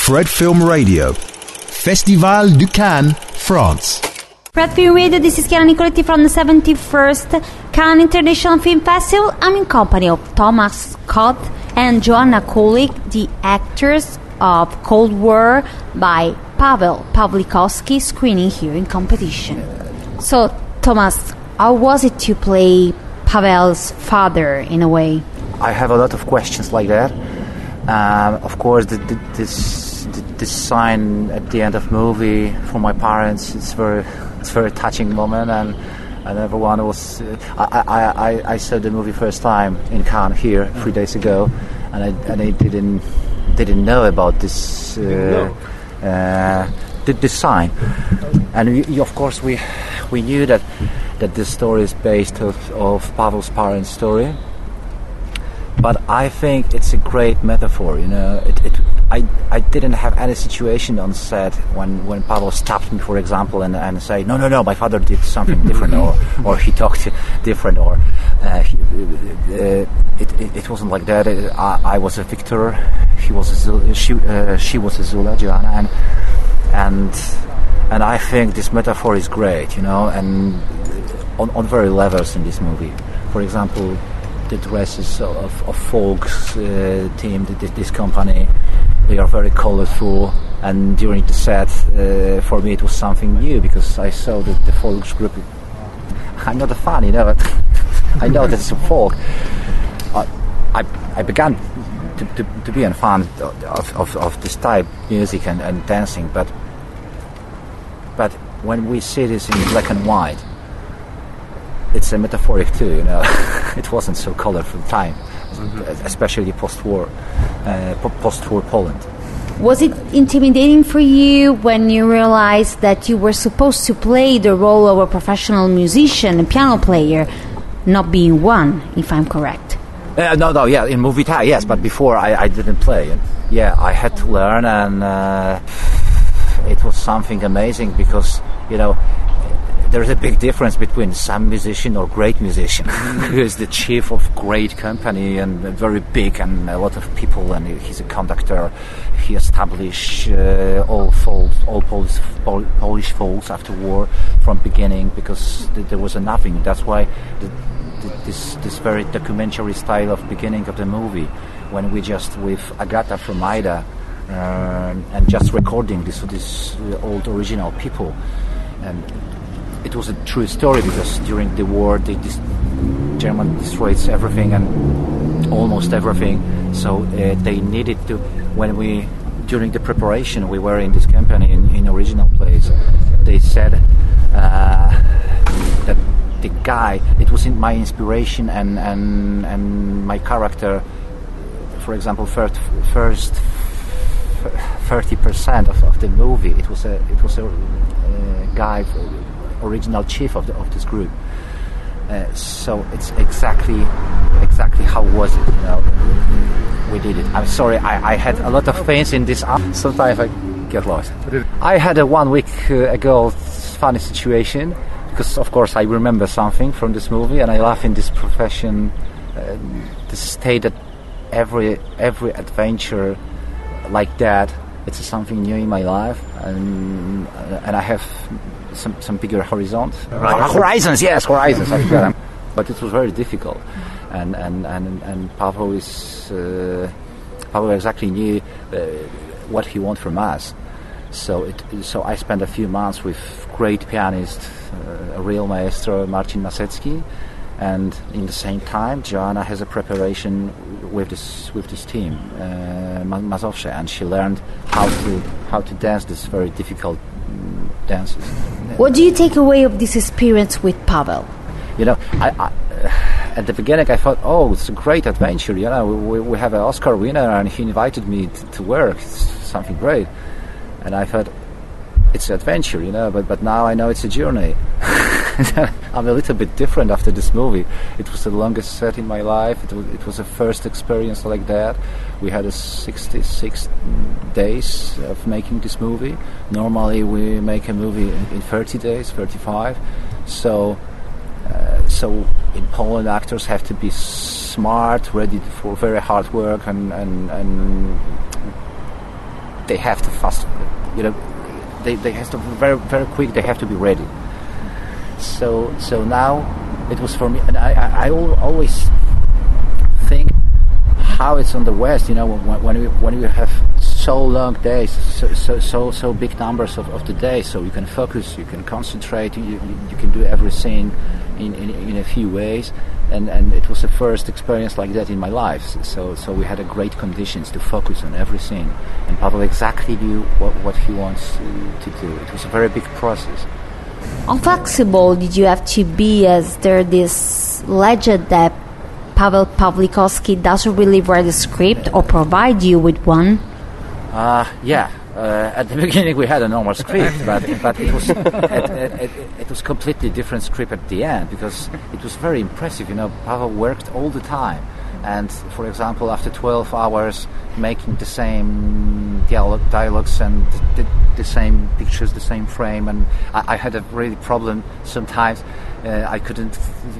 Fred Film Radio. Festival du Cannes, France. Fred Film Radio, this is Chiara Nicoletti from the 71st Cannes International Film Festival. I'm in company of Thomas Scott and Joanna Kulig, the actors of Cold War by Paweł Pawlikowski, screening here in competition. So, Thomas, how was it to play Paweł's father in a way? I have a lot of questions like that. Of course, this sign at the end of movie for my parents, it's very touching moment, and everyone was. I saw the movie first time in Cannes here 3 days ago, and I didn't know about this this sign, and of course we knew that this story is based of Paweł's parents' story. But I think it's a great metaphor, you know. I didn't have any situation on set when Paweł stopped me, for example, and say, no, my father did something different, or he talked different, or it wasn't like that. I was a victor, she was a Zula, Joanna, and I think this metaphor is great, you know, and on very levels in this movie. For example, the dresses of Folk's team, this company, they are very colorful, and during the set, for me it was something new, because I saw that the Folk's group. I'm not a fan, you know, but I know that it's a folk. I began to be a fan of this type of music and dancing, but when we see this in black and white, it's a metaphoric too, you know. It wasn't so colorful time, especially post-war Poland. Was it intimidating for you when you realized that you were supposed to play the role of a professional musician, a piano player, not being one, if I'm correct? No, yeah, in movie time, yes, but before I didn't play. Yeah, I had to learn, and it was something amazing, because, you know, there's a big difference between some musician or great musician who is the chief of great company and very big and a lot of people, and he's a conductor. He established all Polish folks after war from beginning, because there was nothing. That's why this very documentary style of beginning of the movie, when we just with Agata from Aida and just recording this old original people. And it was a true story, because during the war, German destroyed everything and almost everything. So they needed to. During the preparation, we were in this company in original place. They said that the guy. It was in my inspiration and my character. For example, first 30% of the movie, it was a guy. Original chief of this group, so it's exactly how was it, you know. We did it. I'm sorry, I had a lot of things in this. Sometimes I get lost. I had a 1 week ago funny situation, because of course I remember something from this movie, and I laugh in this profession. This state that every adventure like that, it's something new in my life, and I have some bigger horizons. Horizons. But it was very difficult, and Paweł exactly knew what he wanted from us. So I spent a few months with great pianist, a real maestro, Marcin Masecki, and in the same time, Joanna has a preparation with this team, Mazowsze, and she learned how to dance this very difficult dances. What do you take away of this experience with Paweł? You know, I at the beginning I thought, oh, it's a great adventure. You know, we have an Oscar winner, and he invited me to work. It's something great, and I thought it's an adventure, you know. But now I know it's a journey. I'm a little bit different after this movie. It was the longest set in my life. It was a first experience like that. We had 66 days of making this movie. Normally we make a movie in 30 days, 35. So in Poland, actors have to be smart, ready for very hard work, and they have to fast, they have to very, very quick. They have to be ready. So now it was for me, and I always think how it's on the West. When you have so long days, so big numbers of the day, so you can focus, you can concentrate, you can do everything in a few ways, and it was the first experience like that in my life. So we had a great conditions to focus on everything, and Pavel exactly knew what he wants to do. It was a very big process. How flexible did you have to be, as there's this legend that Pavel Pawlikowski doesn't really write a script or provide you with one? At the beginning we had a normal script, but it was completely different script at the end, because it was very impressive. Pavel worked all the time, and for example, after 12 hours making the same dialogues and the same pictures, the same frame, and I had a really problem sometimes. I couldn't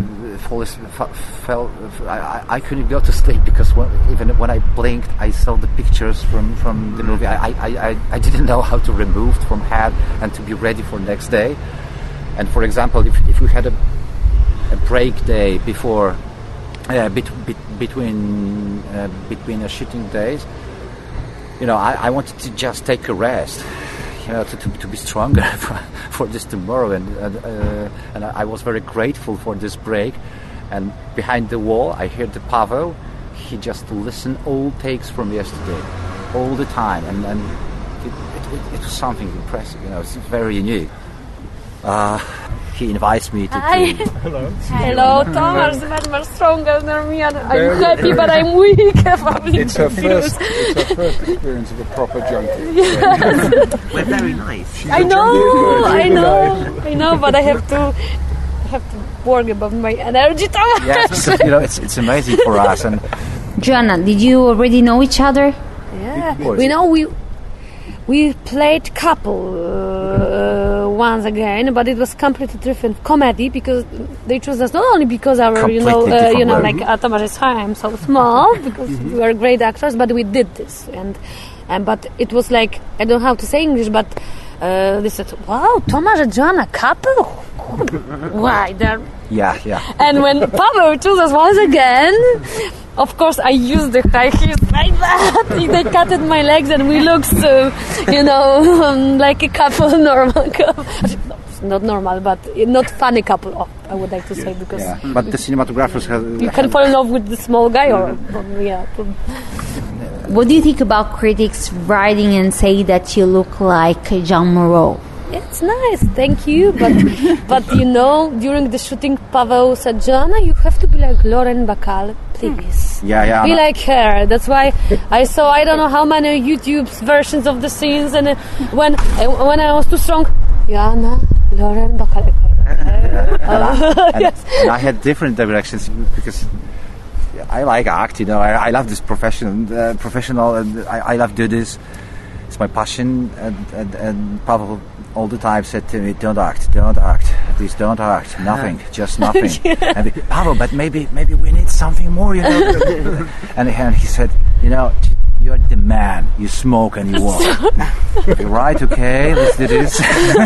I couldn't go to sleep, because even when I blinked, I saw the pictures from the movie. I didn't know how to remove from head and to be ready for next day. And for example, if we had a break day before between shooting days, I wanted to just take a rest, to be stronger for this tomorrow, and I was very grateful for this break. And behind the wall, I heard the Pavel. He just listened all takes from yesterday, all the time, and it was something impressive. It's very unique. He invites me to. Hi. Hello, Tomasz. Much stronger than me. I'm happy, but I'm weak. It's her first experience of a proper junkie. Yes. We're very nice. I know, but I have to work about my energy, Tomasz. Yes, because, it's amazing for us. And Joanna, did you already know each other? Yeah, we played couple once again, but it was completely different comedy, because they chose us not only because our Tomasz is high, I'm so small, because we are great actors, but we did this, and but it was like, I don't know how to say English, but they said, wow, Tomasz and Joanna couple. Why they're And when Pavel chose us once again, of course I used the high heels like that. They cutted my legs and we looked like a couple, normal couple. Not normal, but not funny couple, I would like to say, because but the cinematographers you can fall in love with the small guy or What do you think about critics writing and say that you look like Jean Moreau? It's nice, thank you, but during the shooting, Pavel said, Joanna, you have to be like Lauren Bacall, please. Be like her. That's why I saw, I don't know how many YouTube versions of the scenes, and when I was too strong, Joanna, Lauren Bacall. Yes. And I had different directions, because I like act, I love this professional, and I love do this. It's my passion, and Pavel all the time said to me, don't act, please don't act, nothing, just nothing. And Pavel, but maybe we need something more, and he said, you're the man, you smoke and you walk. Right, okay, let's do this.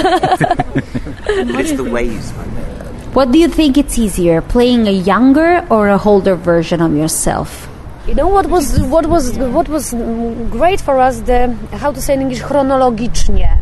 It's the ways, man. What do you think it's easier, playing a younger or a older version of yourself? What was great for us, how to say in English, chronologicznie.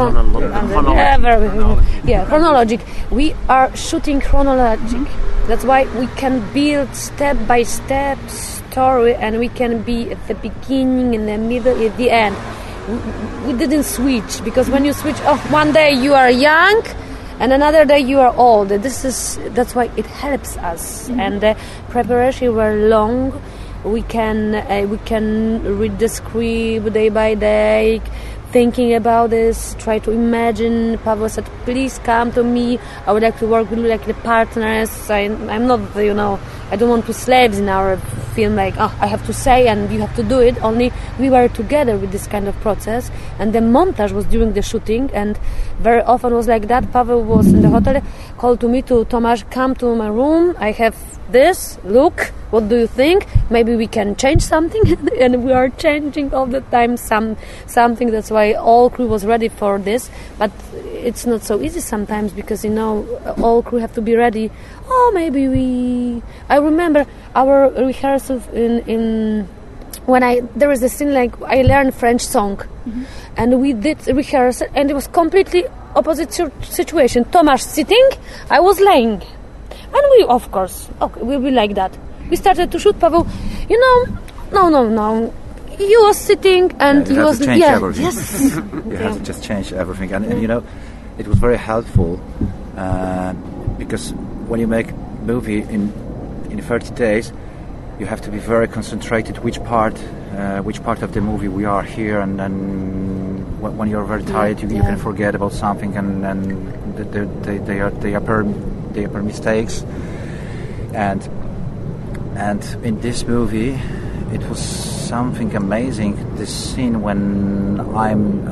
Chronologic. We are shooting chronologic. That's why we can build step by step story, and we can be at the beginning, in the middle, at the end. We didn't switch, because when you switch, one day you are young, and another day you are old. That's why it helps us, and the preparation were long. We can read the script day by day, thinking about this, try to imagine. Pavel said, please come to me, I would like to work with you like the partners. I'm not, I don't want to slaves in our film, like, I have to say and you have to do it. Only we were together with this kind of process, and the montage was during the shooting, and very often was like that. Pavel was in the hotel, called to me to Tomasz, come to my room. I have this. Look, what do you think? Maybe we can change something, and we are changing all the time something. That's why all crew was ready for this. But it's not so easy sometimes because all crew have to be ready. Oh, maybe I remember our rehearsal in. There is a scene like I learned French song, and we did rehearsal, and it was completely opposite situation. Tomasz sitting, I was laying, and we, of course, we'll be like that. We started to shoot. Pavel, no. He was sitting, and he was everything. Yes. You have to just change everything, and it was very helpful because when you make movie in 30 days. You have to be very concentrated which part of the movie we are here, and then when you're very tired, you can forget about something, and they are mistakes. And in this movie, it was something amazing. This scene when I'm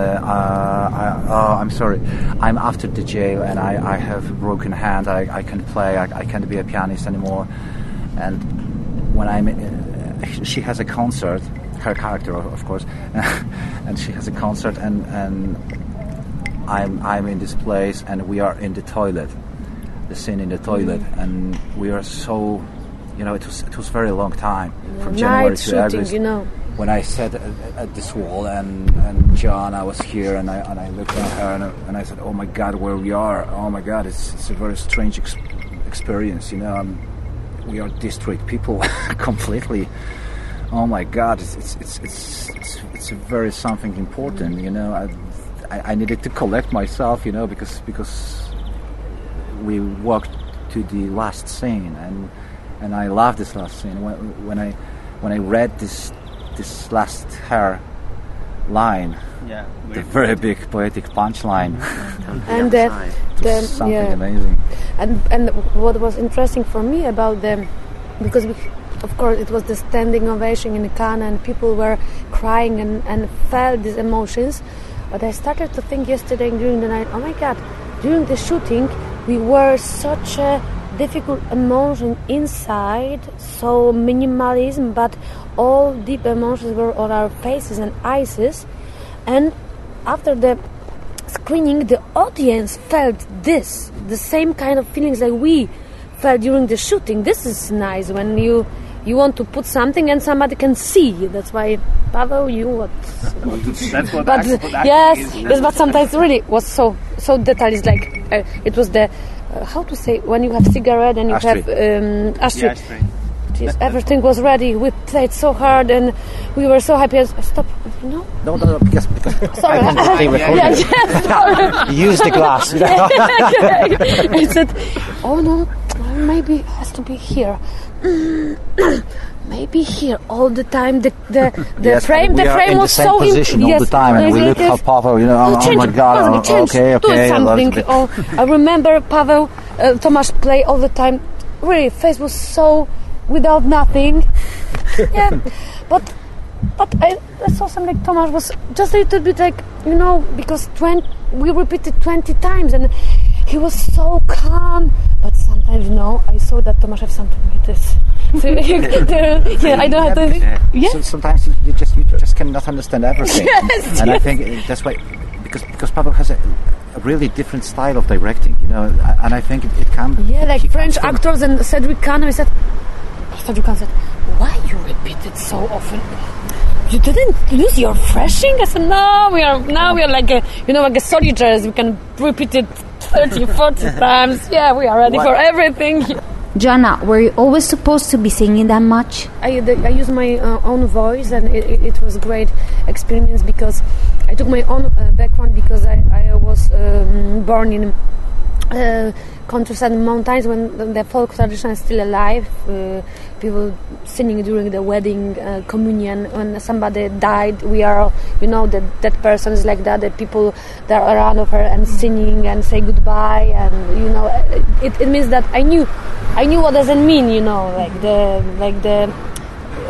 after the jail and I have a broken hand. I can't play. I can't be a pianist anymore, and when she has a concert, her character, of course, and she has a concert, and I'm in this place, and we are in the toilet, the scene in the toilet, and we are so, it was very long time from January to August. When I sat at this wall, and Joanna was here, and I looked at her, and I said, "Oh my God, where we are! Oh my God, it's a very strange experience, We are district people completely. Oh my God! It's a very something important. I needed to collect myself. Because we walked to the last scene, and I love this last scene. When I read this last hair line, the very big poetic punchline, and something amazing. And what was interesting for me about them, because of course it was the standing ovation in Cannes, and people were crying and felt these emotions. But I started to think yesterday during the night, oh my God, during the shooting we were such a difficult emotion inside, so minimalism, but all deep emotions were on our faces and eyes. And after the screening, the audience felt the same kind of feelings like we felt during the shooting. This is nice when you want to put something and somebody can see. That's why, Pavel, That's what but yes, but sometimes really was so detailed. Like it was the how to say, when you have cigarette and you have ashtray. Jeez, everything was ready. We played so hard and we were so happy. Stop. No, because sorry. I can stay with sorry. Use the glass. I said, oh no, maybe it has to be here. Maybe here all the time. The frame was so in the same position all the time, and we look how Pavel. Oh my God. Okay. Do something. I remember Pavel, Tomasz play all the time. Really, face was so without nothing. Yeah, but I saw something. Tomasz was just a little bit like, because we repeated 20 times, and he was so calm. But sometimes, I saw that Tomasz have something like this. So, I don't have to. Yeah. So sometimes you just cannot understand everything. Yes, and I think that's why, because Pavel has a really different style of directing, and I think it can. Yeah, like French actors and Cédric Kahn. Cédric Kahn said, "Why you repeat it so often? You didn't lose your phrasing?" I said, "No, we are like like a soldiers. We can repeat it 30, 40 times. Yeah, we are ready for everything." Joanna, were you always supposed to be singing that much? I used my own voice, and it was a great experience because I took my own background because I was born in countryside mountains when the folk tradition is still alive. People singing during the wedding, communion. When somebody died, we are, that person is like that. The people that are around of her and singing and say goodbye, and it means that I knew what does it mean. Like the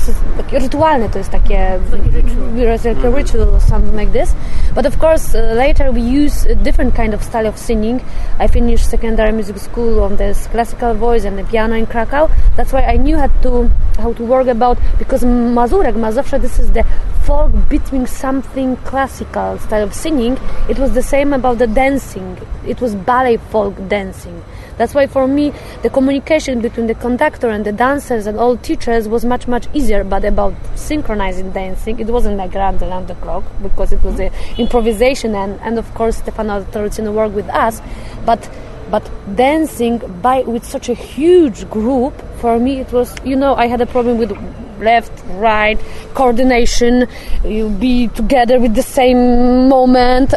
this is takie rytualne, to jest takie like a ritual or something like this. But of course, later we use a different kind of style of singing. I finished secondary music school on this classical voice and the piano in Krakow. That's why I knew how to work about, because Mazurek, Mazowsze, this is the folk between something classical style of singing. It was the same about the dancing. It was ballet folk dancing. That's why for me the communication between the conductor and the dancers and all teachers was much, much easier. But about synchronizing dancing, it wasn't like around the clock, because it was improvisation, and of course Stefano Torricino worked with us. But dancing with such a huge group, for me it was, I had a problem with left, right, coordination, you be together with the same moment.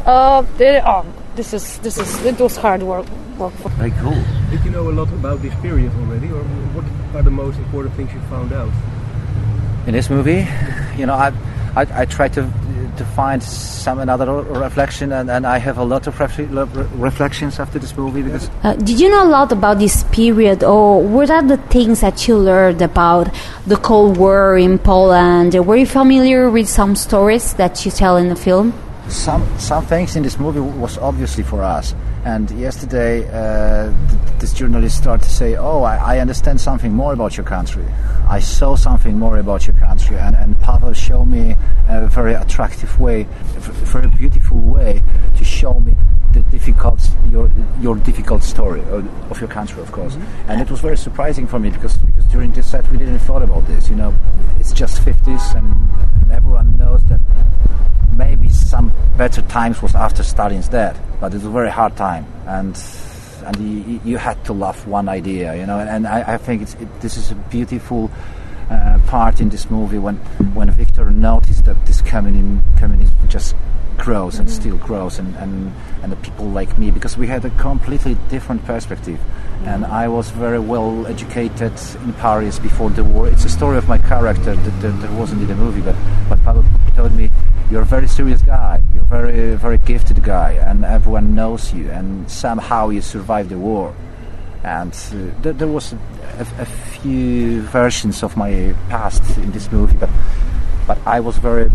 It was hard work. Very cool. Did you know a lot about this period already, or what are the most important things you found out? In this movie, I try to find some another reflection, and I have a lot of reflections after this movie. Because did you know a lot about this period, or what are the things that you learned about the Cold War in Poland? Were you familiar with some stories that you tell in the film? Some things in this movie was obviously for us. And yesterday, this journalist started to say, I understand something more about your country. I saw something more about your country. And Pavel showed me a very attractive way, a very beautiful way to show me the your difficult story of your country, of course. Mm-hmm. And it was very surprising for me, because during this set we didn't thought about this. It's just 50s, and everyone knows that maybe some better times was after Stalin's death, but it was a very hard time, and you had to love one idea, and I think this is a beautiful part in this movie when Victor noticed that this communism just grows and still grows, and the people like me, because we had a completely different perspective. And I was very well educated in Paris before the war. It's a story of my character that wasn't in the movie, but Pavel told me, you're a very serious guy, you're a very, very gifted guy, and everyone knows you, and somehow you survived the war. And there was a few versions of my past in this movie, but I was very,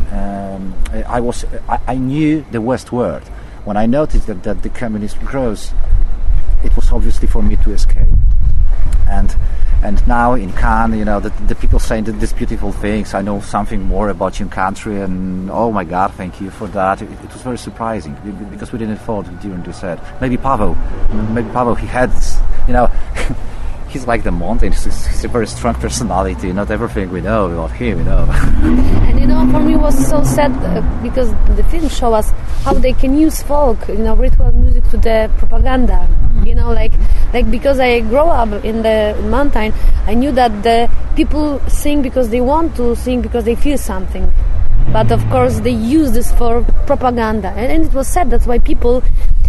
I knew the West world. When I noticed that the communism grows, it was obviously for me to escape. And now in Cannes, the people saying these beautiful things. I know something more about your country, and oh my God, thank you for that. It was very surprising, because we didn't thought during the set. Maybe Pavel, he had, he's like the mountains. He's a very strong personality. Not everything we know about him, And for me it was so sad, because the film show us how they can use folk, ritual music to the propaganda. Because I grew up in the mountain, I knew that the people sing because they want to sing, because they feel something. But of course they use this for propaganda, and it was sad. That's why people,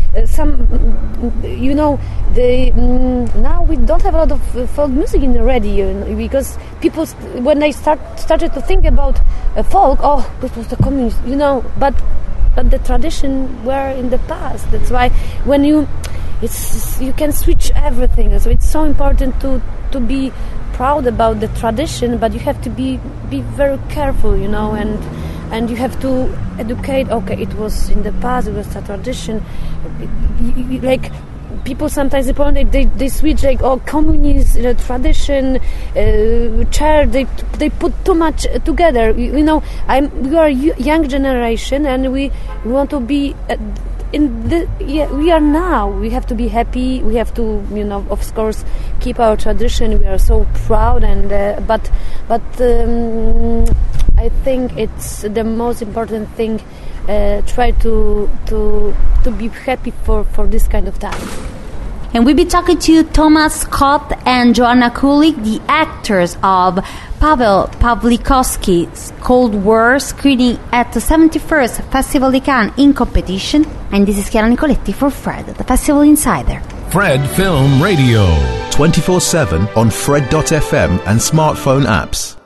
now we don't have a lot of folk music in the radio, because people, when they started to think about folk, this was the communist, but the tradition were in the past. That's why when you can switch everything. So it's so important to be proud about the tradition, but you have to be very careful, and you have to educate. Okay, it was in the past, it was a tradition. Like people sometimes they switch, like communist tradition, church. They put too much together. We are a young generation, and we want to be. We are now. We have to be happy. We have to, of course, keep our tradition. We are so proud, and but I think it's the most important thing. Try to be happy for this kind of time. And we'll be talking to Thomas Scott and Joanna Kulik, the actors of Pavel Pawlikowski's Cold War, screening at the 71st Festival de Cannes in competition. And this is Chiara Nicoletti for Fred, the Festival Insider. Fred Film Radio. 24/7 on Fred.fm and smartphone apps.